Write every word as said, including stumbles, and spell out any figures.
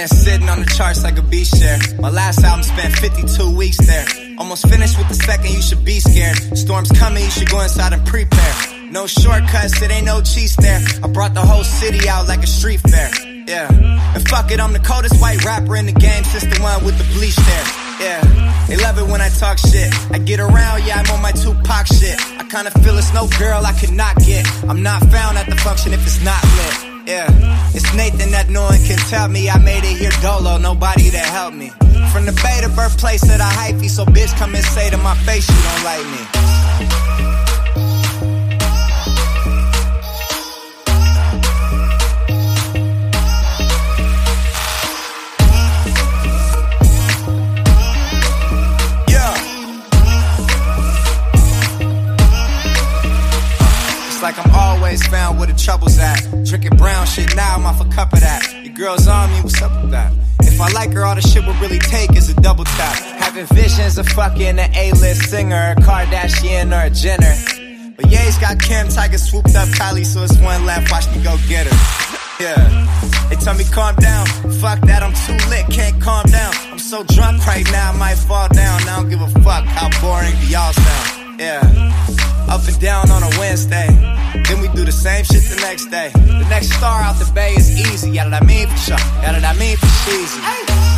been sitting on the charts like a beach chair. My last album spent fifty-two weeks there. Almost finished with the second, you should be scared. Storm's coming, you should go inside and prepare. No shortcuts, it ain't no cheese there. I brought the whole city out like a street fair. Yeah, and fuck it, I'm the coldest white rapper in the game since the one with the bleach there. Yeah, they love it when I talk shit. I get around, yeah, I'm on my Tupac shit. I kinda feel it's no girl I could not get. I'm not found at the function if it's not lit. Yeah, it's Nathan that no one can tell me. I made it here dolo, nobody to help me. From the Bay, the birthplace of the hyphy. So bitch, come and say to my face you don't like me. Like I'm always found where the trouble's at. Drinking brown shit now, I'm off a cup of that. Your girl's on me, what's up with that? If I like her, all the shit we'll really take is a double tap. Having visions of fucking an A-list singer, a Kardashian or a Jenner. But Ye's got Kim, Tiger swooped up Kylie, so it's one left, watch me go get her. Yeah, they tell me calm down, fuck that, I'm too lit, can't calm down. I'm so drunk right now, I might fall down. I don't give a fuck how boring do y'all sound. Yeah, up and down on a Wednesday. Then we do the same shit the next day. The next star out the bay is easy. Yeah, that I mean for sure. Yeah, that I mean for cheesy.